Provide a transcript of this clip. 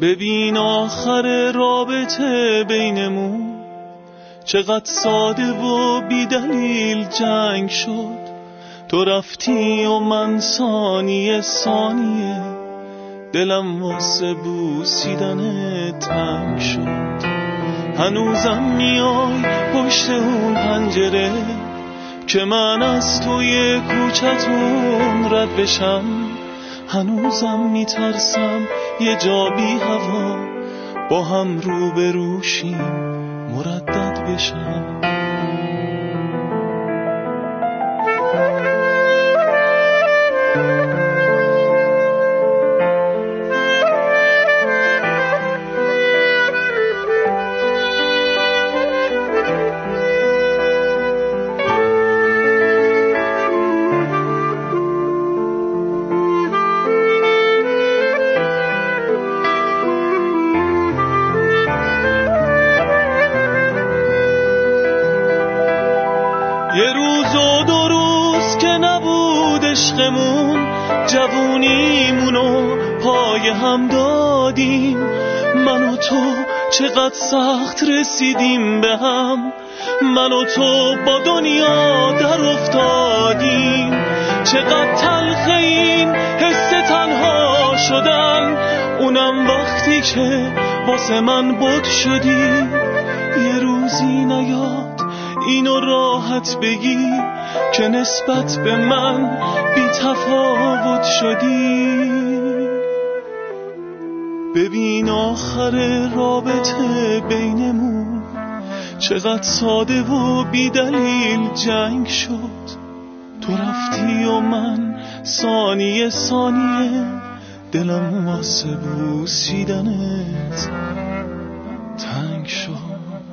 ببین آخر رابطه بینمون چقدر ساده و بی دلیل جنگ شد. تو رفتی و من ثانیه ثانیه دلم واسه بوسیدن تنگ شد. هنوزم میای پشت اون پنجره که من از توی کوچتون رد بشم. هنوزم میترسم یه جا بی هوا با هم روبروشیم مردد بشم. یه روز و دو روز که نبود عشقمون، جوونیمونو پای هم دادیم. من و تو چقدر سخت رسیدیم به هم، من و تو با دنیا در افتادیم. چقدر تلخه این حس تنها شدن، اونم وقتی که واسه من بود شدی. یه روزی نیاد اینو راحت بگی که نسبت به من بی تفاوت شدی. ببین آخر رابطه بینمون چقدر ساده و بی دلیل جنگ شد. تو رفتی و من ثانیه ثانیه دلم واسه بوسیدنت تنگ شد.